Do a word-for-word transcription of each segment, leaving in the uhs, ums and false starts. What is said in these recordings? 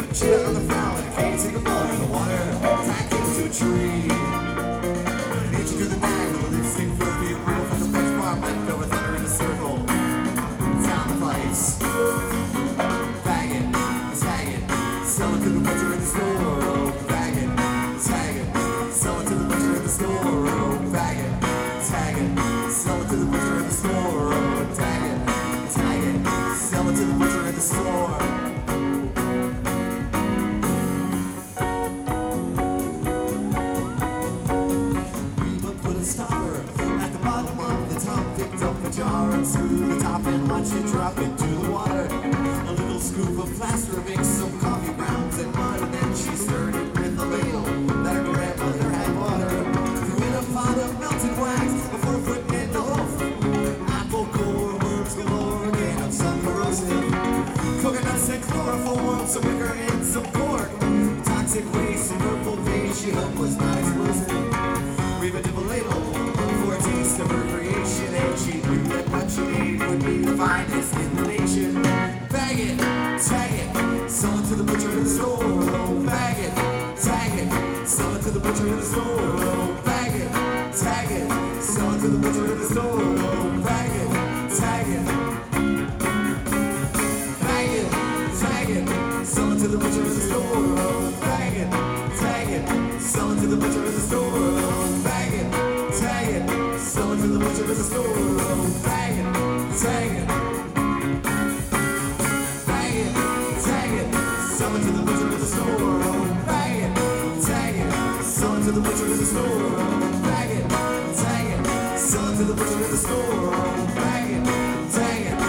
She out on the flower and can't take a ball in the water. Tack into a tree. Nature to the bag with a lipstick for the approval from the French bar. Left over thunder in a circle. Down the pipes. Bag it, tag it. Sell it to the butcher in the store. Oh, bag it, tag it. Sell it to the butcher in the store. Oh, bag it, tag it. Sell it to the butcher in the store. Oh, tag it, tag it. Sell it to the butcher in the store. Jar and screw the top and watch it drop into the water. A little scoop of plaster mix some coffee grounds and mud, and then she stirred it with a ladle that her grandmother had bought her. Threw in a pot of melted wax before putting in the hoof. Apple core, worms galore, again of some corrosive. Coconuts and chloroform, some wicker and some cork. Toxic waste and purple paint she hoped was not explosive. We've a dibble ladle for a taste of her creation, and she knew that what she made would be the finest in the nation. Bag it, tag it, sell it to the butcher in the store. Oh, bag it, tag it, sell it to the butcher in the store. Oh, bag it, tag it, sell it to the butcher in the store. Oh, bag it, tag it, bag it, tag it, sell it to the butcher in the store. Oh, bag it, tag it, sell it to the butcher in the store. Oh, bag it, tag it, sell it to the butcher in the store. Oh, bag it, tag it, bag it, tag it, sell it to the butcher in the store. Oh, bag it, tag it, sell it to the butcher in the store. Oh, bag it, tag it, sell it to the butcher in the store. Oh, bag it, tag it.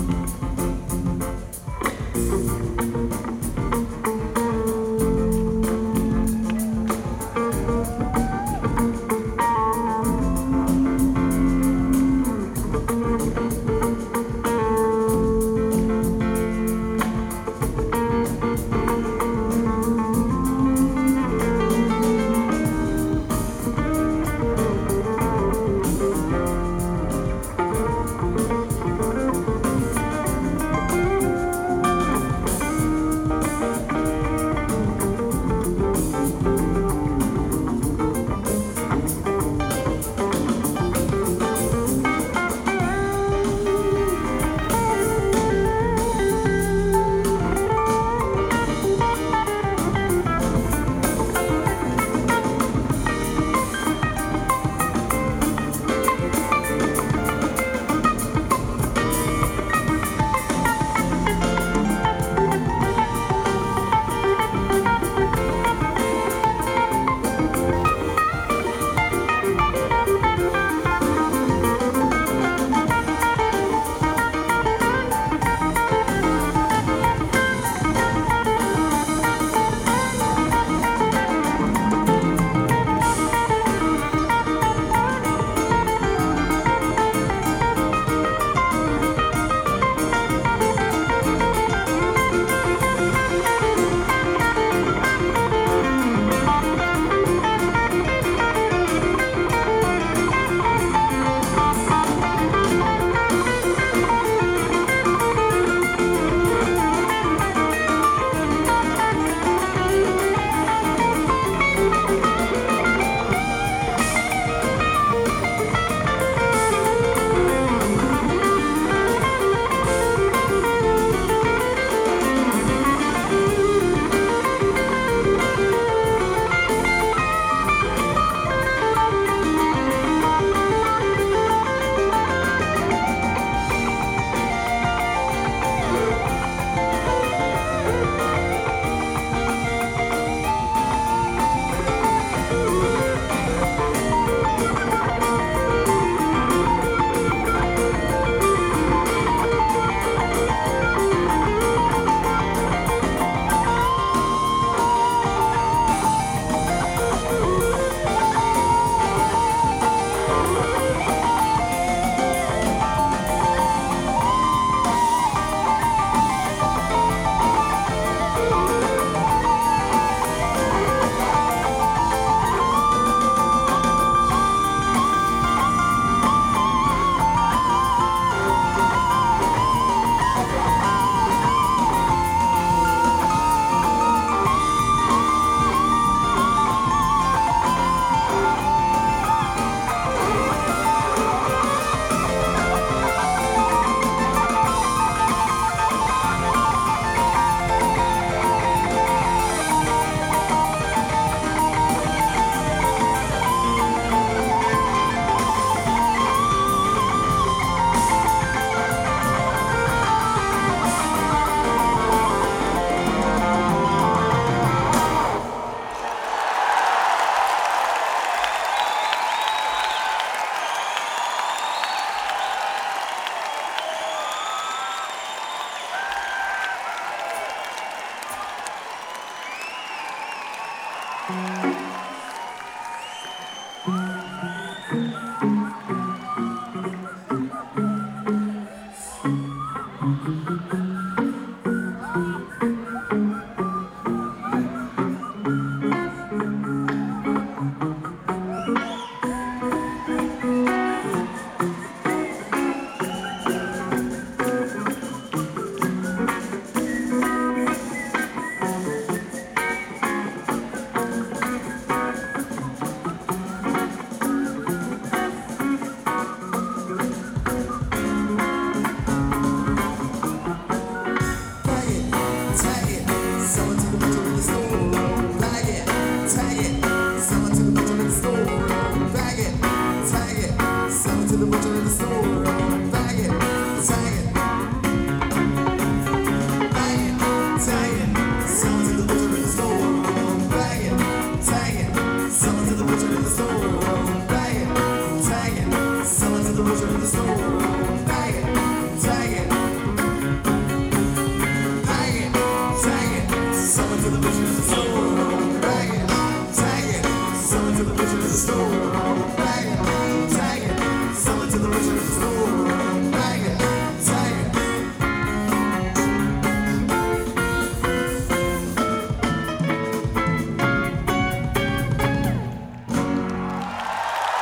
Thank